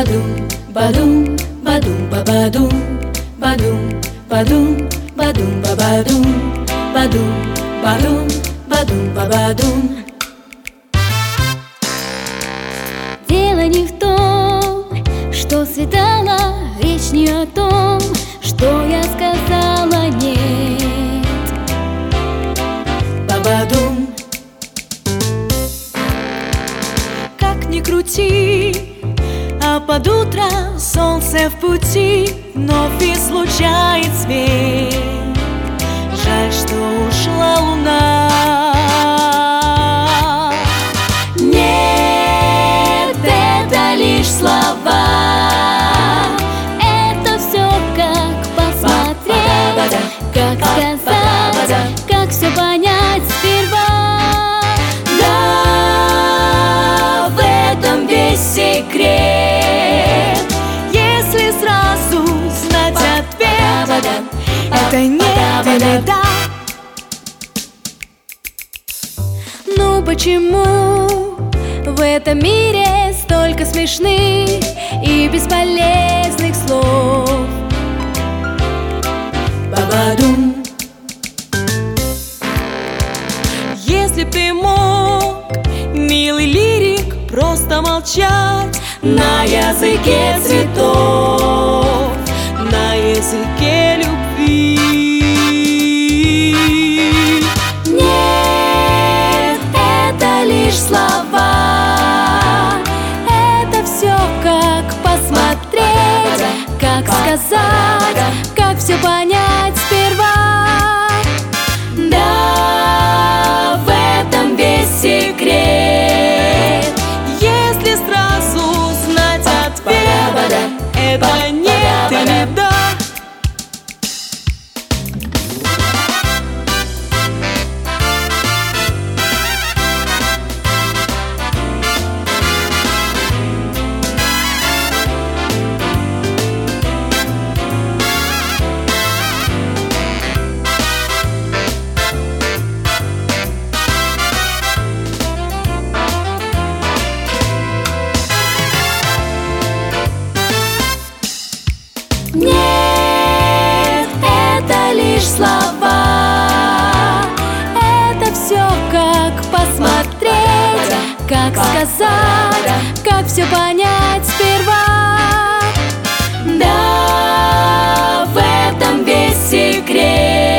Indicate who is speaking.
Speaker 1: Бадум, бадум, бадум, бабадум, бадум, бадум, бадум, бабадум, бадум, бадум, бадум, бабадум.
Speaker 2: Дело не в том, что свидала, речь не о том, что я сказала нет.
Speaker 1: Бабадум. Как ни крути, а под утро солнце в пути вновь излучает свет. Жаль, что ушла луна.
Speaker 2: Нет, это лишь слова. Это все как посмотреть, как сказать, как все понять сперва.
Speaker 1: Да, в этом весь секрет. Если сразу знать ответ, это нет или да. Ну почему в этом мире столько смешных и бесполезных слов? Бабадум. Если б ты мог, милый лирик, просто молчать на языке цветов, на языке любви.
Speaker 2: Нет, это лишь слова. Это все как посмотреть, как сказать, как все понять сперва.
Speaker 1: Да, в этом весь секрет. Если сразу знать ответ, это нет или да.
Speaker 2: Нет, это лишь слова. Это все как посмотреть, как сказать, как все понять сперва.
Speaker 1: Да, в этом весь секрет.